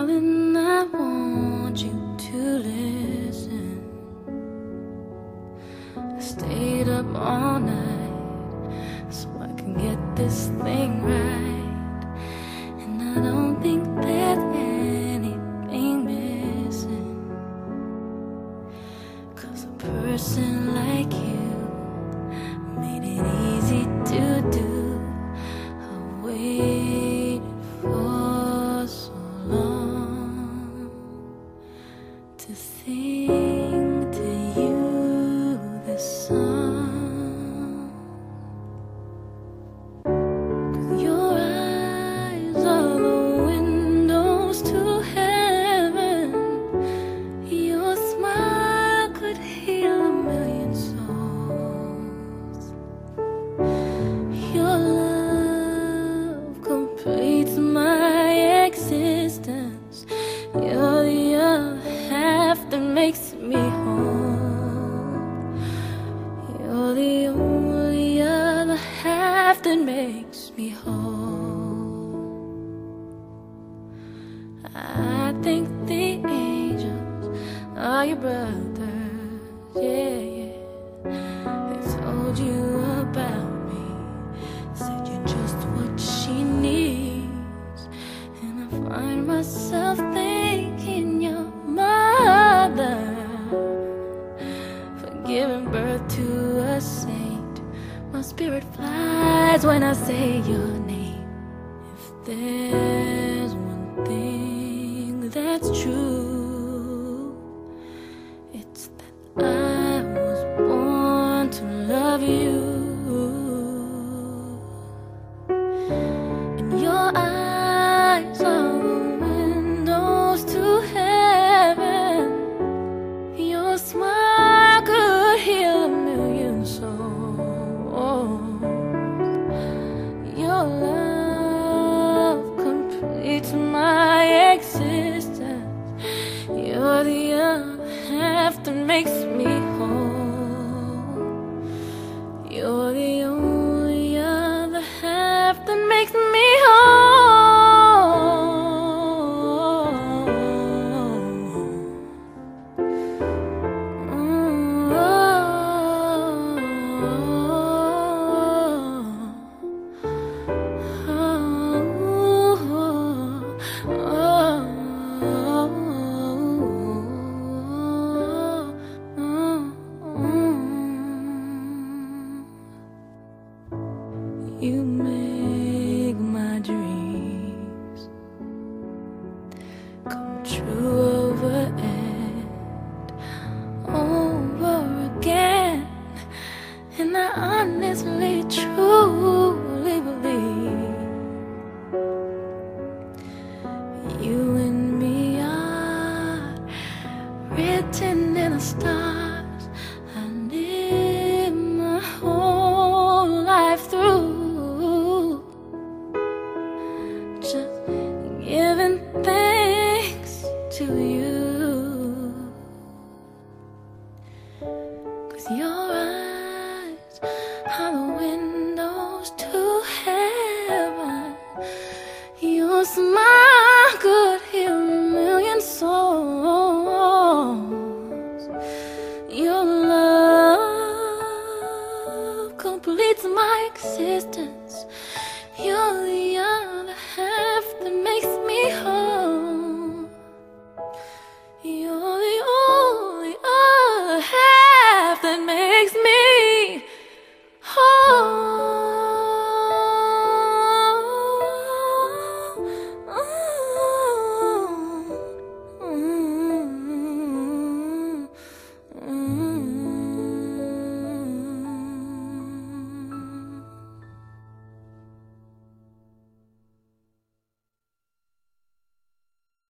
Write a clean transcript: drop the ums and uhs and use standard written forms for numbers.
Darling, I want you to listen. I stayed up all night so I can get this thing right. And I don't think there's anything missing, 'cause a person like you made it easy to do. I waited for so long to sing to you this song. 'Cause your eyes are the windows to heaven. Your smile could heal a million souls. Your love completes my existence. You're the other half that makes me whole. You're the only other half that makes me whole. I think the angels are your brothers, yeah, yeah. They told you about me, said you're just what she needs. And I find myself thinking your mother for giving birth to a saint. My spirit flies when I say your name. If there's one thing that's true, it's that I was born to love you. And your eyes are the windows to heaven. Your smile could heal a million souls. Your love completes my existence. You're the other half that makes me whole. You're the only other half that makes me whole. You make my dreams come true over and over again. And I honestly, truly believe you and me are written in the stars. I live my whole life through just giving thanks to you.